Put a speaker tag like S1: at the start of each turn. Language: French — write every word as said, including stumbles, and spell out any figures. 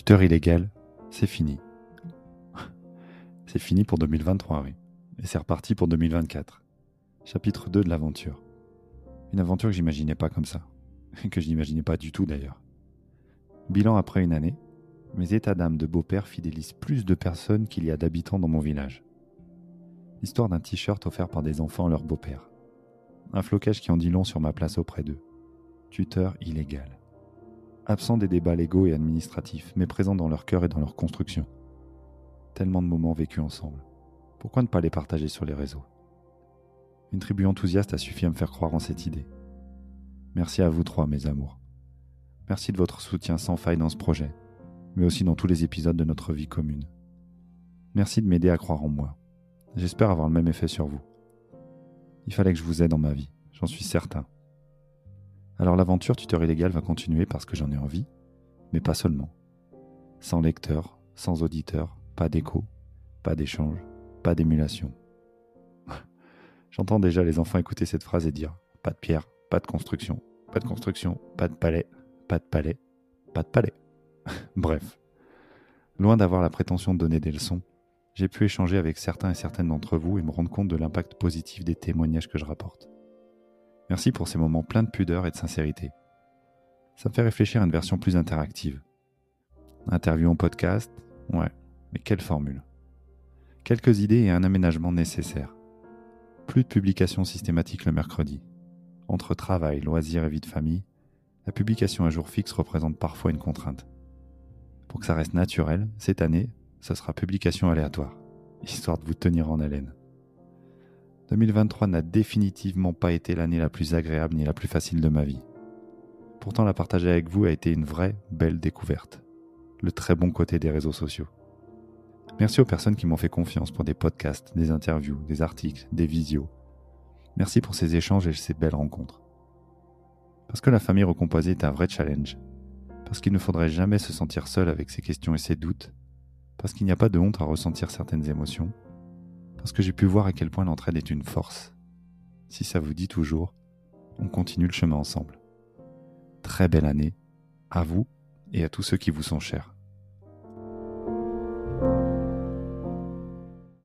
S1: Tuteur illégal, c'est fini. C'est fini pour deux mille vingt-trois, oui. Et c'est reparti pour deux mille vingt-quatre. Chapitre deux de l'aventure. Une aventure que j'imaginais pas comme ça. Que je n'imaginais pas du tout d'ailleurs. Bilan après une année, mes états d'âme de beau-père fidélisent plus de personnes qu'il y a d'habitants dans mon village. L'histoire d'un t-shirt offert par des enfants à leur beau-père. Un flocage qui en dit long sur ma place auprès d'eux. Tuteur illégal. Absent des débats légaux et administratifs, mais présent dans leur cœur et dans leur construction. Tellement de moments vécus ensemble. Pourquoi ne pas les partager sur les réseaux ? Une tribu enthousiaste a suffi à me faire croire en cette idée. Merci à vous trois, mes amours. Merci de votre soutien sans faille dans ce projet, mais aussi dans tous les épisodes de notre vie commune. Merci de m'aider à croire en moi. J'espère avoir le même effet sur vous. Il fallait que je vous aide dans ma vie, j'en suis certain. Alors l'aventure tuteur illégal va continuer parce que j'en ai envie, mais pas seulement. Sans lecteur, sans auditeur, pas d'écho, pas d'échange, pas d'émulation. J'entends déjà les enfants écouter cette phrase et dire « pas de pierre, pas de construction, pas de construction, pas de palais, pas de palais, pas de palais ». Bref, loin d'avoir la prétention de donner des leçons, j'ai pu échanger avec certains et certaines d'entre vous et me rendre compte de l'impact positif des témoignages que je rapporte. Merci pour ces moments pleins de pudeur et de sincérité. Ça me fait réfléchir à une version plus interactive. Interview en podcast, ouais, mais quelle formule. Quelques idées et un aménagement nécessaire. Plus de publications systématiques le mercredi. Entre travail, loisirs et vie de famille, la publication à jour fixe représente parfois une contrainte. Pour que ça reste naturel, cette année, ce sera publication aléatoire, histoire de vous tenir en haleine. deux mille vingt-trois n'a définitivement pas été l'année la plus agréable ni la plus facile de ma vie. Pourtant, la partager avec vous a été une vraie belle découverte. Le très bon côté des réseaux sociaux. Merci aux personnes qui m'ont fait confiance pour des podcasts, des interviews, des articles, des visios. Merci pour ces échanges et ces belles rencontres. Parce que la famille recomposée est un vrai challenge. Parce qu'il ne faudrait jamais se sentir seul avec ses questions et ses doutes. Parce qu'il n'y a pas de honte à ressentir certaines émotions. Parce que j'ai pu voir à quel point l'entraide est une force. Si ça vous dit toujours, on continue le chemin ensemble. Très belle année, à vous et à tous ceux qui vous sont chers.